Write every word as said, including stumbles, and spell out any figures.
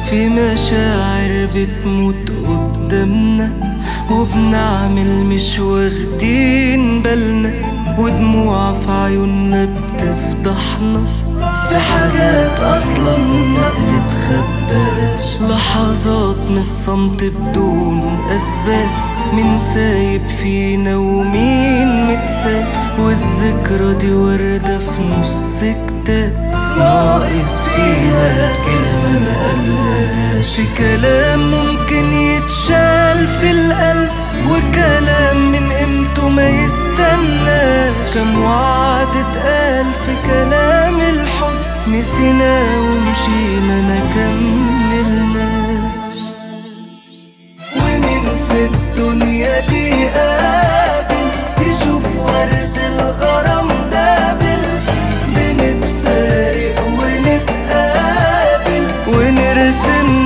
في مشاعر بتموت قدامنا وبنعمل مش واخدين بالنا، ودموع في عيوننا بتفضحنا في حاجات اصلا ما بتتخباش. لحظات من الصمت بدون اسباب، مين سايب فينا ومين متساب، والذكرى دي وردة في نص كتاب ناقص فيها كلمة ما قالهاش. في كلام ممكن يتشال في القلب، وكلام من قيمته ما يستناش. كم وعد اتقال في كلام الحب، نسيناه ومشينا ما كملناش. ومين في الدنيا دي قابل تشوف ورد الغرام دابل، بنتفارق ونتقابل ونرسم